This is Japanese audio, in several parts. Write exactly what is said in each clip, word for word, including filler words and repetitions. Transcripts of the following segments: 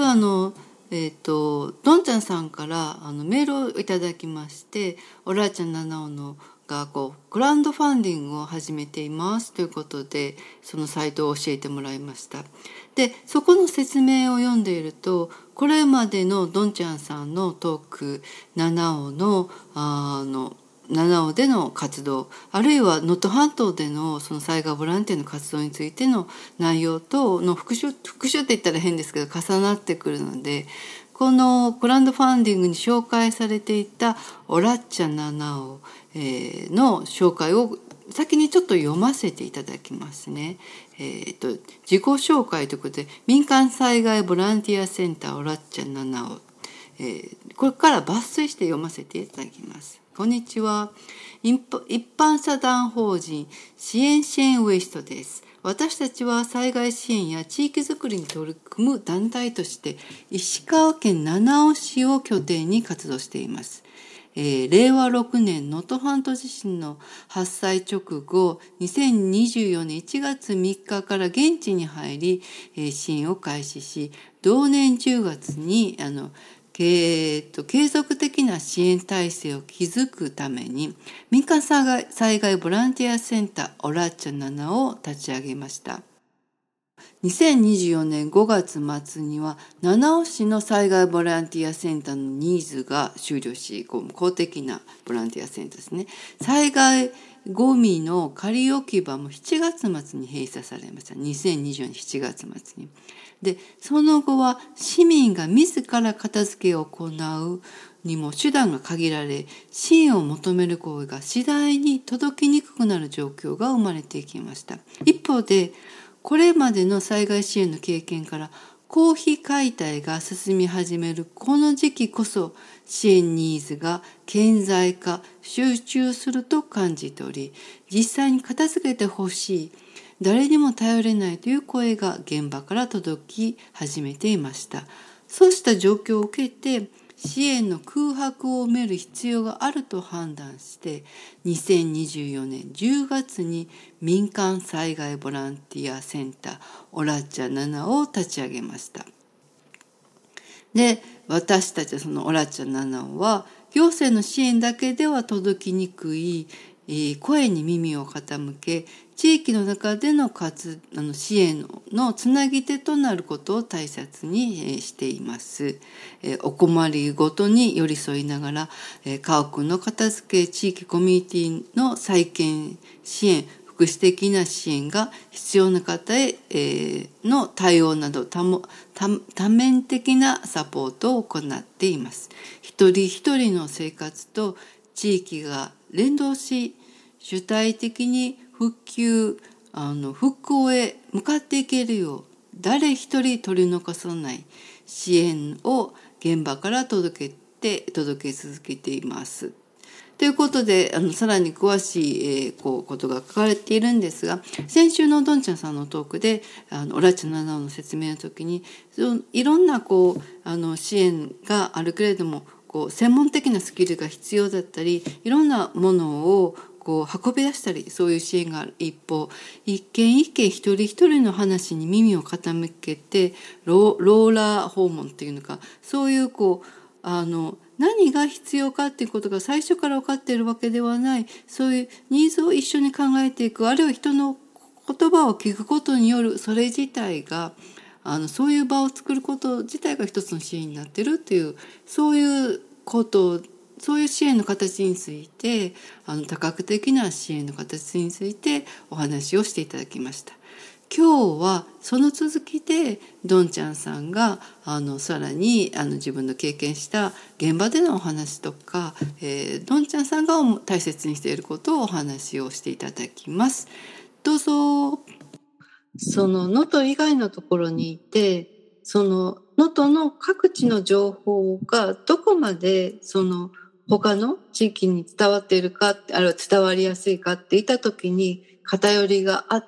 はあのえっ、ー、とどんちゃんさんからあのメールをいただきまして、おらあちゃん七尾のがこうクラウドファンディングを始めていますということで、そのサイトを教えてもらいました。でそこの説明を読んでいると、これまでのどんちゃんさんのトーク、七尾のあの七尾での活動、あるいは能登半島でのその災害ボランティアの活動についての内容との復習復習って言ったら変ですけど重なってくるので、このクラウドファンディングに紹介されていたおらっちゃ七尾の紹介を先にちょっと読ませていただきますね。えー、と自己紹介ということで、民間災害ボランティアセンターおらっちゃ七尾、えー、これから抜粋して読ませていただきます。こんにちは。一般社団法人支援支援ウエストです。私たちは災害支援や地域づくりに取り組む団体として石川県七尾市を拠点に活動しています。えー、れいわろくねん能登半島地震の発災直後、にせんにじゅうよねんいちがつみっかから現地に入り、えー、支援を開始し、同年じゅうがつにあのえー、と継続的な支援体制を築くために民間災害、災害ボランティアセンターおらっちゃ七尾を立ち上げました。にせんにじゅうよねんごがつ末には七尾市の災害ボランティアセンターのニーズが終了し、公的なボランティアセンターですね。災害ゴミの仮置き場もしちがつ末に閉鎖されました。にせんにじゅうよねんしちがつ末に。で、その後は市民が自ら片付けを行うにも手段が限られ、支援を求める声が次第に届きにくくなる状況が生まれていきました。一方で、これまでの災害支援の経験から公費解体が進み始めるこの時期こそ支援ニーズが顕在化、集中すると感じており、実際に片付けてほしい、誰にも頼れないという声が現場から届き始めていました。そうした状況を受けて、支援の空白を埋める必要があると判断して、にせんにじゅうよねんじゅうがつに民間災害ボランティアセンターおらっちゃ七尾を立ち上げました。で、私たちそのおらっちゃ七尾は、行政の支援だけでは届きにくい声に耳を傾け、地域の中での活あの支援のつなぎ手となることを大切にしています。お困りごとに寄り添いながら、家屋の片付け、地域コミュニティの再建支援、福祉的な支援が必要な方への対応など多多面的なサポートを行っています。一人一人の生活と地域が連動し、主体的に復旧、あの復興へ向かっていけるよう、誰一人取り残さない支援を現場から届けて届け続けています。ということで、あのさらに詳しい、えー、こうことが書かれているんですが、先週のどんちゃんさんのトークで、あのおらっちゃ七尾の説明の時に、そのいろんなこうあの支援があるけれども、こう専門的なスキルが必要だったり、いろんなものをこう運び出したり、そういう支援がある一方、一件一件一人一人の話に耳を傾けてロー、ローラー訪問っていうのか、そういうこうあの何が必要かっていうことが最初から分かっているわけではない、そういうニーズを一緒に考えていく、あるいは人の言葉を聞くことによる、それ自体があのそういう場を作ること自体が一つの支援になっているっていう、そういうことを、そういう支援の形について、あの多角的な支援の形についてお話をしていただきました。今日はその続きでどんちゃんさんがあのさらにあの自分の経験した現場でのお話とか、えー、どんちゃんさんが大切にしていることをお話をしていただきます。どうぞ。その能登以外のところにいて、その能登の各地の情報がどこまでその他の地域に伝わっているか、あるいは伝わりやすいかっていった時に偏りがあって、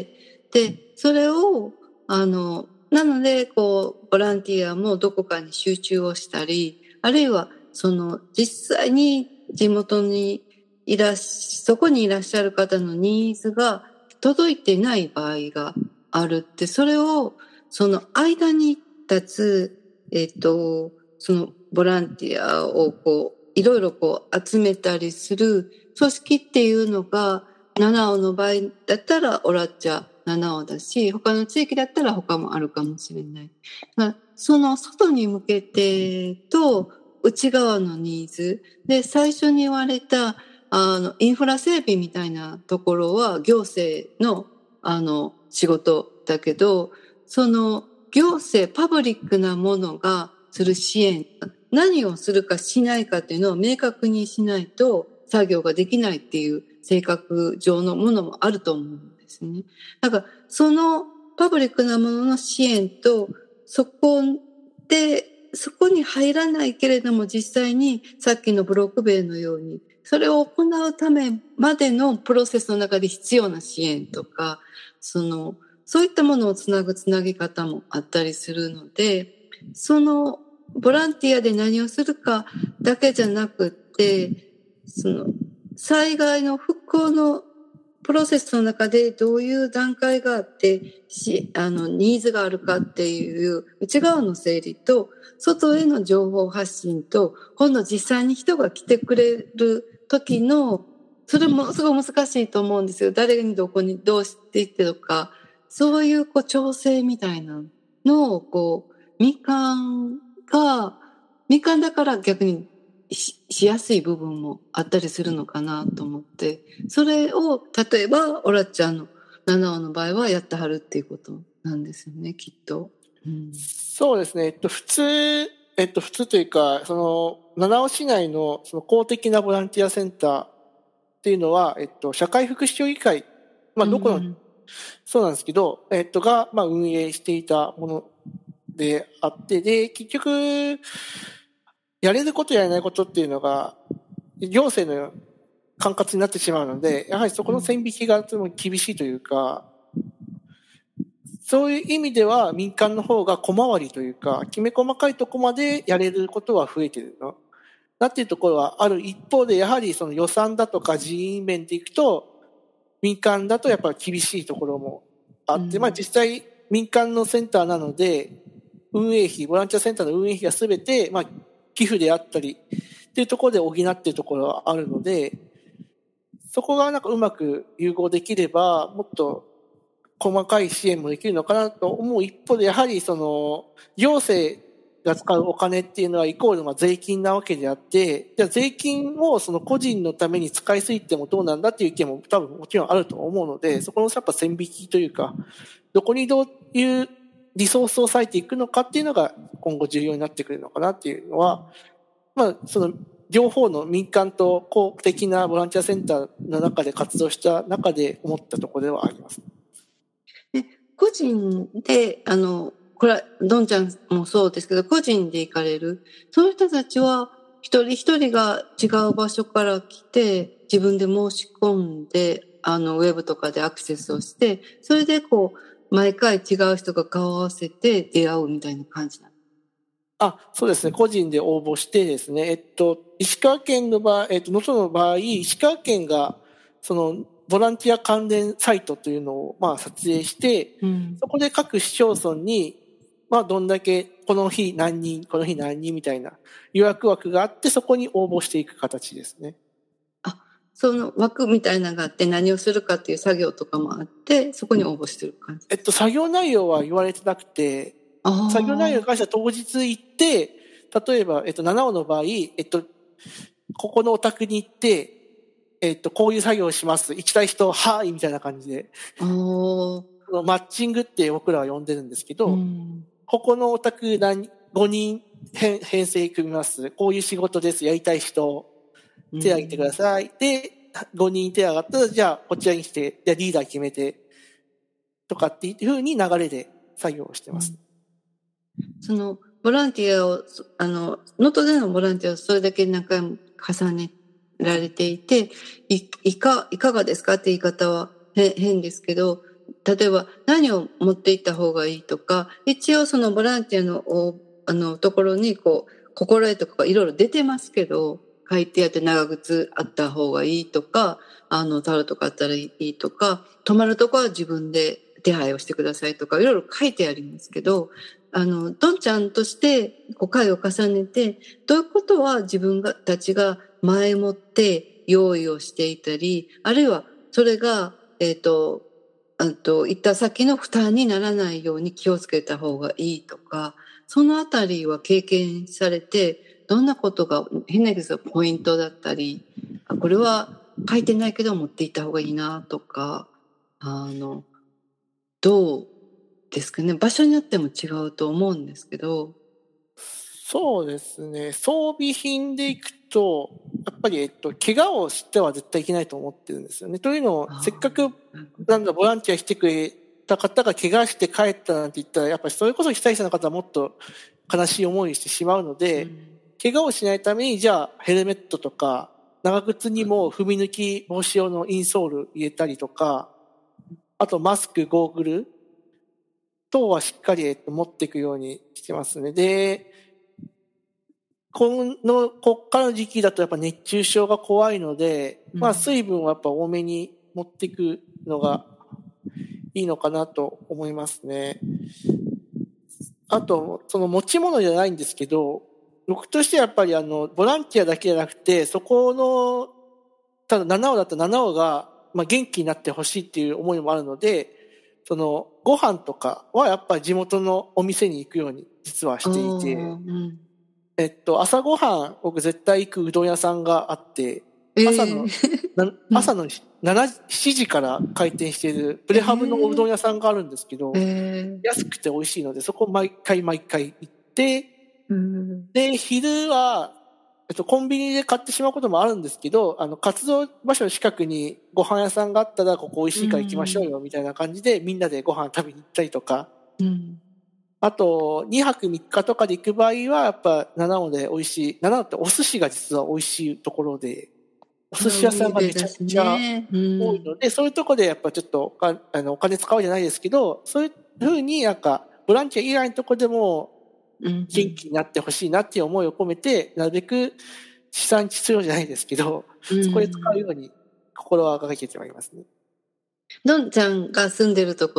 で、それを、あの、なので、こう、ボランティアもどこかに集中をしたり、あるいは、その、実際に地元にいらっし、そこにいらっしゃる方のニーズが届いていない場合があるって、それを、その間に立つ、えっと、そのボランティアをこう、いろいろこう集めたりする組織っていうのが、七尾の場合だったらオラッチャ七尾だし、他の地域だったら他もあるかもしれない。その外に向けてと内側のニーズで、最初に言われたあのインフラ整備みたいなところは行政のあの仕事だけど、その行政パブリックなものがする支援、何をするかしないかっていうのを明確にしないと作業ができないっていう性格上のものもあると思うんですね。だからそのパブリックなものの支援と、そこでそこに入らないけれども実際にさっきのブロック塀のようにそれを行うためまでのプロセスの中で必要な支援とか、そのそういったものをつなぐつなぎ方もあったりするので、そのボランティアで何をするかだけじゃなくて、その災害の復興のプロセスの中でどういう段階があってし、あのニーズがあるかっていう内側の整理と、外への情報発信と、今度実際に人が来てくれる時の、それもすごい難しいと思うんですよ。誰にどこにどうしていってとか、そういうこう調整みたいなのをこうみかんがみかんだから逆に し, しやすい部分もあったりするのかなと思って、それを例えばオラちゃんの七尾の場合はやってはるっていうことなんですよね、きっと。うん、 そうですね、えっと、普通、えっと、普通というか、その七尾市内のその公的なボランティアセンターっていうのは、えっと、社会福祉協議会、まあ、どこの、うん、そうなんですけど、えっと、が、まあ、運営していたものであって、で、結局、やれることやれないことっていうのが、行政の管轄になってしまうので、やはりそこの線引きがとても厳しいというか、そういう意味では民間の方が小回りというか、きめ細かいところまでやれることは増えているの。なっていうところはある一方で、やはりその予算だとか人員面でいくと、民間だとやっぱり厳しいところもあって、うん、まあ実際民間のセンターなので、運営費、ボランティアセンターの運営費がすべて、まあ寄付であったりっていうところで補っているところはあるので、そこがなんかうまく融合できれば、もっと細かい支援もできるのかなと思う一方で、やはりその行政が使うお金っていうのはイコールまあ税金なわけであって、じゃあ税金をその個人のために使いすぎてもどうなんだっていう意見も多分もちろんあると思うので、そこのやっぱ線引きというか、どこにどういうリソースを割いていくのかっていうのが今後重要になってくるのかなっていうのは、まあその両方の民間と公的なボランティアセンターの中で活動した中で思ったところではあります。 個人で、あの、これは、どんちゃんもそうですけど、個人で行かれる。そういう人たちは、一人一人が違う場所から来て、自分で申し込んで、あの、ウェブとかでアクセスをして、それでこう、毎回違う人が顔を合わせて出会うみたいな感じなの。 あ、そうですね。個人で応募してですね、えっと、石川県の場合、えっと、能登の場合、石川県が、その、ボランティア関連サイトというのを、まあ、撮影して、うん、そこで各市町村に、まあ、どんだけ、この日何人、この日何人みたいな予約枠があって、そこに応募していく形ですね。 あ、その枠みたいなのがあって、何をするかっていう作業とかもあって、そこに応募してる感じ。 えっと、作業内容は言われてなくて、作業内容に関しては当日行って、例えば、えっと、七尾の場合、えっと、ここのお宅に行って、えっと、こういう作業をします。行きたい人、はーい、みたいな感じで。マッチングって僕らは呼んでるんですけど、うん、ここのお宅何、ごにん編編成組みます。こういう仕事です。やりたい人、手を挙げてください。うん、で、ごにん手を挙がったら、じゃあ、こちらにして、じゃあリーダー決めて、とかっていう風に流れで作業をしてます。 うん、その、ボランティアを、あの、能登でのボランティアをそれだけ何回も重ねられていて、い、いか、いかがですかって言い方は変ですけど、例えば何を持っていった方がいいとか、一応そのボランティアの、あの、ところにこう、心得とかいろいろ出てますけど、書いてあって長靴あった方がいいとか、あの、タオルとかあったらいいとか、泊まるとこは自分で手配をしてくださいとか、いろいろ書いてありますけど、 あの、どんちゃんとしてこう回を重ねて、どういうことは自分がたちが前もって用意をしていたり、あるいはそれが、えっと、あと、行った先の負担にならないように気をつけた方がいいとか、そのあたりは経験されて、どんなことが変なけどポイントだったり、あこれは書いてないけど持っていった方がいいなとか、あの、どうですかね。場所によっても違うと思うんですけど。 そうですね。装備品でいくと、やっぱり、えっと、怪我をしては絶対いけないと思ってるんですよね。というのを、せっかく、なんだ、ボランティアしてくれた方が怪我して帰ったなんて言ったら、やっぱりそれこそ被災者の方はもっと悲しい思いをしてしまうので、うん、怪我をしないために、じゃあ、ヘルメットとか、長靴にも踏み抜き防止用のインソール入れたりとか、あとマスク、ゴーグル等はしっかり、えっと、持っていくようにしてますね。で、この、こっからの時期だとやっぱ熱中症が怖いので、うん、まあ水分はやっぱ多めに持っていくのがいいのかなと思いますね。あと、その持ち物じゃないんですけど、僕としてはやっぱりあの、ボランティアだけじゃなくて、そこの、ただ七尾だったら七尾が、まあ元気になってほしいっていう思いもあるので、その、ご飯とかはやっぱり地元のお店に行くように実はしていて、うんえっと、朝ごはん、僕絶対行くうどん屋さんがあって、朝の、えー、朝のしちじから開店しているプレハブのおうどん屋さんがあるんですけど、えー、安くて美味しいので、そこ毎回毎回行って、うん、で、昼は、えっと、コンビニで買ってしまうこともあるんですけど、あの、活動場所の近くにご飯屋さんがあったら、ここ美味しいから行きましょうよ、みたいな感じで、みんなでご飯食べに行ったりとか、うんあと、にはくみっかとかで行く場合は、やっぱ、七尾で美味しい。七尾ってお寿司が実は美味しいところで、お寿司屋さんがめちゃくちゃ多いので、そういうところでやっぱちょっとあのお金使うじゃないですけど、そういうふうになんか、ボランティア以外のところでも、元気になってほしいなっていう思いを込めて、なるべく地産地消じゃないですけど、そこで使うように心はがけてまいりますね。 どんちゃんが住んでるとこと、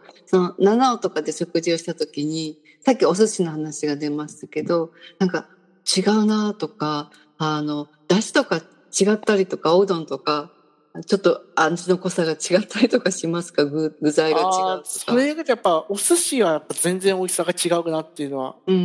その七尾とかで食事をしたときに、さっきお寿司の話が出ましたけど、なんか違うなとか、あの、出汁とか違ったりとか、おうどんとか、ちょっと味の濃さが違ったりとかしますか？具、具材が違うとか。 それがやっぱ、お寿司はやっぱ全然美味しさが違うなっていうのは、うん。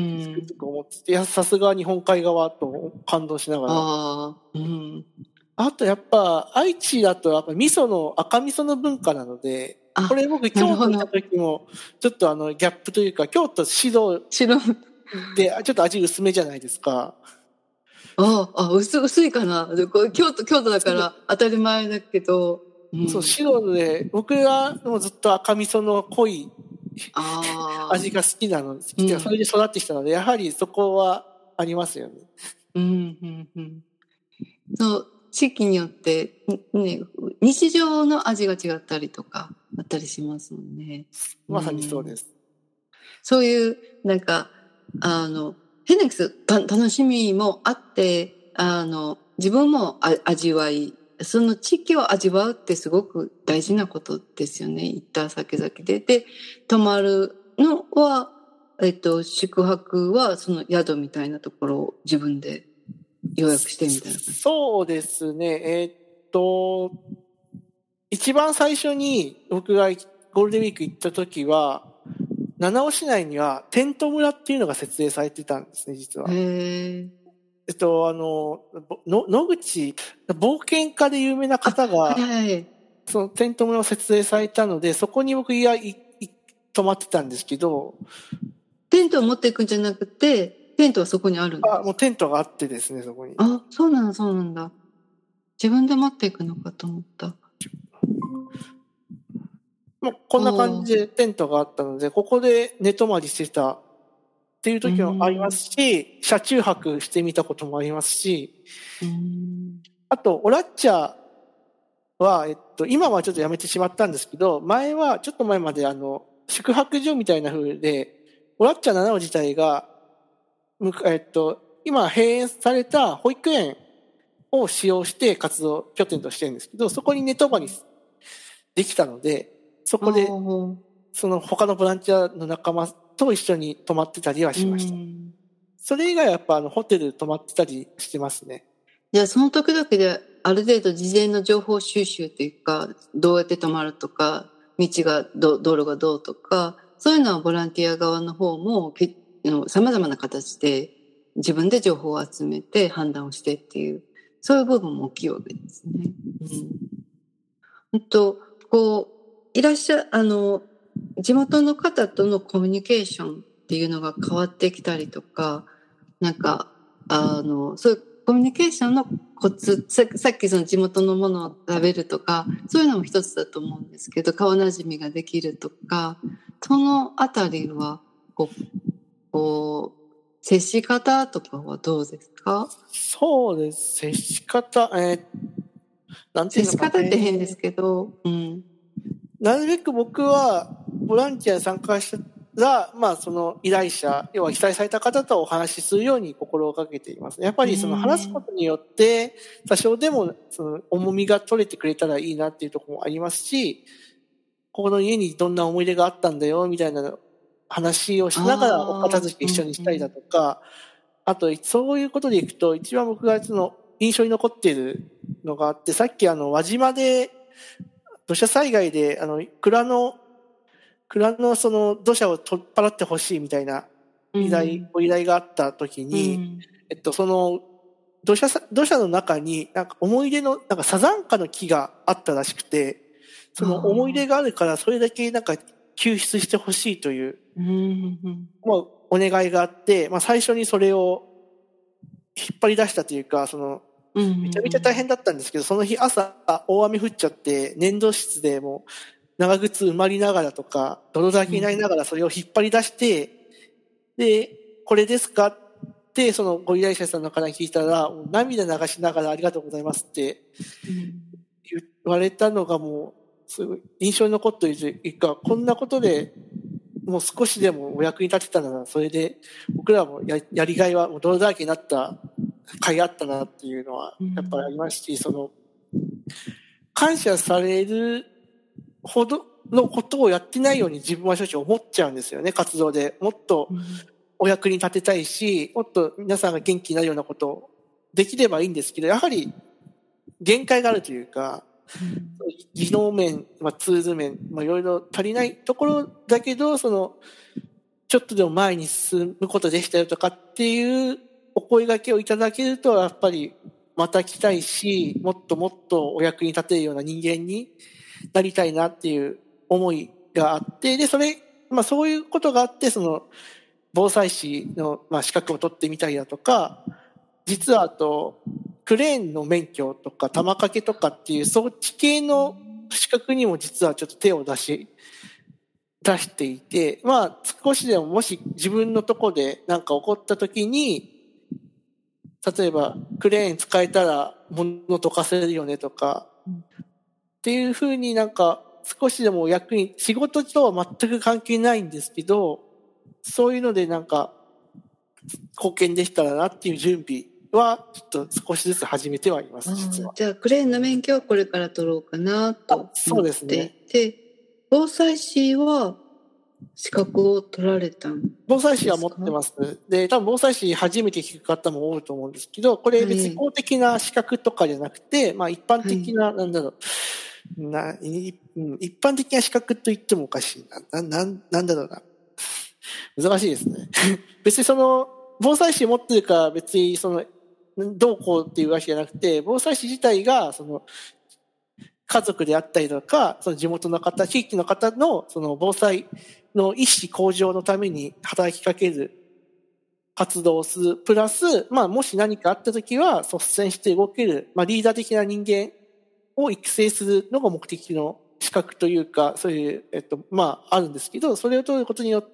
思ってて、いや、さすが日本海側と感動しながら。ああ、うん。あとやっぱ、愛知だとやっぱ味噌の、赤味噌の文化なので、これ僕京都にいた時も、ちょっとあの、ギャップというか、京都白白で、ちょっと味薄めじゃないですか。 ああ、薄薄いかな。京都、京都だから当たり前だけど。 うん、そう、白で、僕はもうずっと赤味噌の濃い味が好きなの、好きで、それで育ってきたので、やはりそこはありますよね。うん、うん、うん。 そう、地域によって、ね、日常の味が違ったりとか、あったりしますもんね。 まさにそうです。 うん、そういう、なんか、あの、変なけど、楽しみもあって、あの、自分も味わい、その地域を味わうってすごく大事なことですよね。行った先々で。で、泊まるのは、えっと、宿泊はその宿みたいなところを自分で予約してみたいな感じ。 そうですね。えー、っと、一番最初に僕がゴールデンウィーク行った時は、七尾市内にはテント村っていうのが設営されてたんですね、実は。へー。えっと、あの、の野口、冒険家で有名な方が、はいはい、そのテント村を設営されたので、そこに僕いやいい泊まってたんですけど。 テントを持っていくんじゃなくて、テントはそこにあるんですか？ あ、もうテントがあってですね、そこに。 あ、そうなんだ、そうなんだ。自分で持っていくのかと思った。 もうこんな感じでテントがあったので、ここで寝泊まりしてたっていう時もありますし、車中泊してみたこともありますし、あと、オラッチャは、えっと、今はちょっとやめてしまったんですけど、前は、ちょっと前まであの、宿泊所みたいな風で、オラッチャ七尾自体が、えっと、今閉園された保育園を使用して活動拠点としてるんですけど、そこに寝泊まりできたので、そこで、その他のボランティアの仲間と一緒に泊まってたりはしました。それ以外はやっぱあのホテル泊まってたりしてますね。 じゃあその時々である程度事前の情報収集というか、どうやって泊まるとか、道がど道路がどうとか、そういうのはボランティア側の方もさまざまな形で自分で情報を集めて判断をしてっていう、そういう部分も大きいわけですね。うん、とこういらっしゃあの地元の方とのコミュニケーションっていうのが変わってきたりとか、なんかあのそういうコミュニケーションのコツ、さ, さっきその地元のものを食べるとか、そういうのも一つだと思うんですけど、顔なじみができるとか、そのあたりはこうこう接し方とかはどうですか？ そうです。接し方、えー、なんていうのかね、接し方って変ですけど、うん、 なるべく僕はボランティアに参加したら、まあその依頼者、要は被災された方とお話しするように心がけています。やっぱりその話すことによって多少でもその重みが取れてくれたらいいなっていうところもありますし、ここの家にどんな思い出があったんだよみたいな話をしながらお片付け一緒にしたりだとか、あとそういうことでいくと一番僕がその印象に残っているのがあって、さっきあの輪島で土砂災害であの蔵の蔵のその土砂を取っ払ってほしいみたいな依頼、うん、お依頼があった時に、うん、えっとその土砂土砂の中になんか思い出のなんかサザンカの木があったらしくて、その思い出があるからそれだけなんか救出してほしいという、うん、まあお願いがあって、まあ最初にそれを引っ張り出したというか、そのめちゃめちゃ大変だったんですけど、その日朝大雨降っちゃって粘土質でもう長靴埋まりながらとか泥だらけになりながらそれを引っ張り出して、でこれですかってそのご依頼者さんの方に聞いたら、涙流しながらありがとうございますって言われたのがもうすごい印象に残っているというか、こんなことでもう少しでもお役に立てたならそれで僕らも や, やりがいはもう泥だらけになった甲斐あったなっていうのはやっぱりありますし、その感謝されるほどのことをやってないように自分は正直思っちゃうんですよね。活動でもっとお役に立てたいし、もっと皆さんが元気になるようなことをできればいいんですけど、やはり限界があるというか、技能面、まあ、ツール面、まあ、いろいろ足りないところだけど、そのちょっとでも前に進むことできたよとかっていうお声掛けをいただけると、やっぱりまた来たいし、もっともっとお役に立てるような人間になりたいなっていう思いがあって、で、それ、まあそういうことがあって、その、防災士の、まあ、資格を取ってみたりだとか、実はあと、クレーンの免許とか、玉掛けとかっていう、そっち系の資格にも実はちょっと手を出し、出していて、まあ少しでももし自分のとこでなんか起こった時に、例えばクレーン使えたら物溶かせるよねとか、っていうふうになんか少しでも役に、仕事とは全く関係ないんですけど、そういうのでなんか貢献できたらなっていう準備はちょっと少しずつ始めてはいます、実は。 じゃあクレーンの免許はこれから取ろうかなと思っていて、そうですね。防災士は資格を取られたんですか？ 防災士は持ってます。で、多分防災士初めて聞く方も多いと思うんですけど、これ別に公的な資格とかじゃなくて、はい、まあ一般的な、なんだろう、な、一般的な資格と言ってもおかしいな。な、な、なんだろうな。難しいですね。別にその、防災士持ってるから別にその、どうこうっていうわけじゃなくて、防災士自体が、その、家族であったりとか、その地元の方、地域の方のその防災の意識向上のために働きかける活動をする。プラス、まあもし何かあったときは率先して動ける、まあリーダー的な人間を育成するのが目的の資格というか、そういう、えっと、まああるんですけど、それを取ることによって、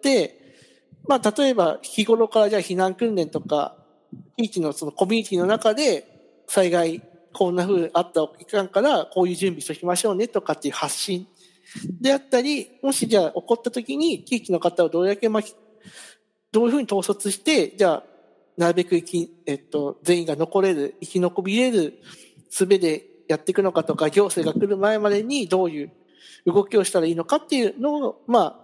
まあ例えば日頃からじゃあ避難訓練とか、地域のそのコミュニティの中で災害、こんな風あったらいかんからこういう準備しておきましょうねとかっていう発信であったり、もしじゃあ起こった時に地域の方をどれだけ巻き、どういう風に統率して、じゃあなるべく生き、えっと、全員が残れる、生き残りれる術でやっていくのかとか、行政が来る前までにどういう動きをしたらいいのかっていうのを、まあ、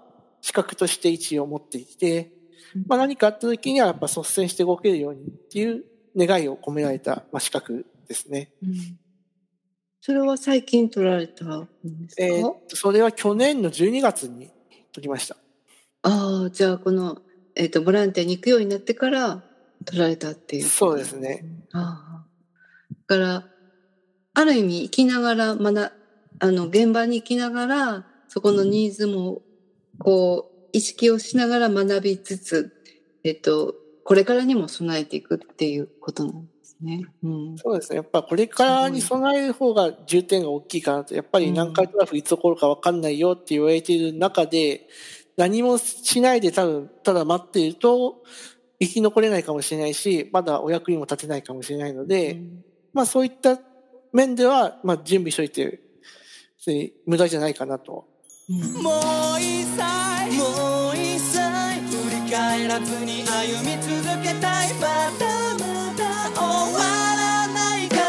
資格として一応持っていて、まあ、何かあった時にはやっぱ率先して動けるようにっていう願いを込められた、まあ、資格ですね。 うん、それは最近取られたんですか？ えー、それは去年のじゅうにがつに取りました。 ああ、じゃあこの、えーと、ボランティアに行くようになってから取られたっていう。 そうですね。 ああ、だからある意味生きながら学あの現場に行きながらそこのニーズもこう意識をしながら学びつつ、えっと、これからにも備えていくっていうことなんですね。うん、 そうですね。やっぱこれからに備える方が重点が大きいかなと。やっぱり南海トラフいつ起こるか分かんないよって言われている中で、何もしないで多分ただ待っていると生き残れないかもしれないし、まだお役にも立てないかもしれないので、うん、まあそういった面では、まあ準備しといて、無駄じゃないかなと。 うん、もう一切、もう一切、振り返らずに歩み続けたい。まだまだ終わらないから。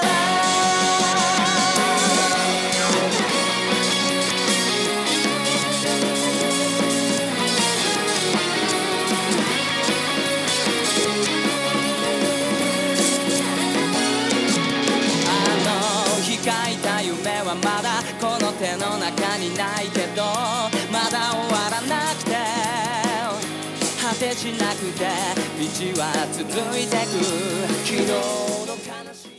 あの日書いた夢はまだこの手の中にないけど、まだ終わらなくて果てしなくて道は続いてく。昨日の悲しい